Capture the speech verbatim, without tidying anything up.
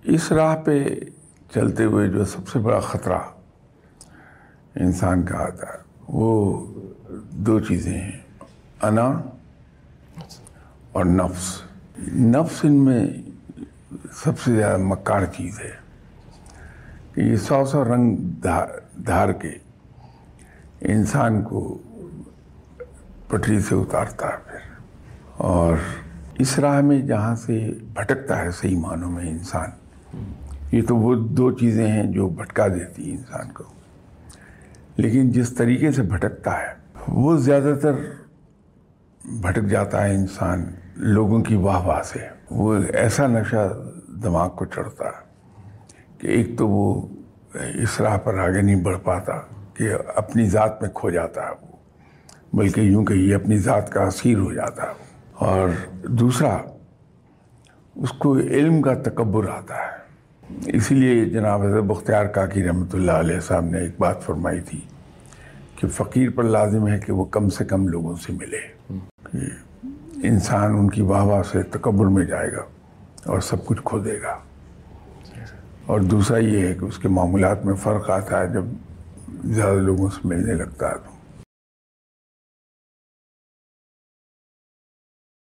اس راہ پہ چلتے ہوئے جو سب سے بڑا خطرہ انسان کا آتا ہے وہ دو چیزیں ہیں، انا اور نفس۔ نفس ان میں سب سے زیادہ مکار چیز ہے کہ یہ سو سو رنگ دھار کے انسان کو پٹری سے اتارتا ہے پھر، اور اس راہ میں جہاں سے بھٹکتا ہے صحیح معنوں میں انسان، یہ تو وہ دو چیزیں ہیں جو بھٹکا دیتی ہیں انسان کو، لیکن جس طریقے سے بھٹکتا ہے وہ زیادہ تر بھٹک جاتا ہے انسان لوگوں کی واہ واہ سے۔ وہ ایسا نشہ دماغ کو چڑھتا ہے کہ ایک تو وہ اس راہ پر آگے نہیں بڑھ پاتا کہ اپنی ذات میں کھو جاتا ہے وہ، بلکہ یوں کہ یہ اپنی ذات کا اسیر ہو جاتا ہے، اور دوسرا اس کو علم کا تکبر آتا ہے۔ اسی لیے جناب حضرت بختیار کاکی رحمۃ اللہ علیہ صاحب نے ایک بات فرمائی تھی کہ فقیر پر لازم ہے کہ وہ کم سے کم لوگوں سے ملے، کہ انسان ان کی واہ واہ سے تکبر میں جائے گا اور سب کچھ کھو دے گا۔ اور دوسرا یہ ہے کہ اس کے معاملات میں فرق آتا ہے جب زیادہ لوگوں سے ملنے لگتا ہے۔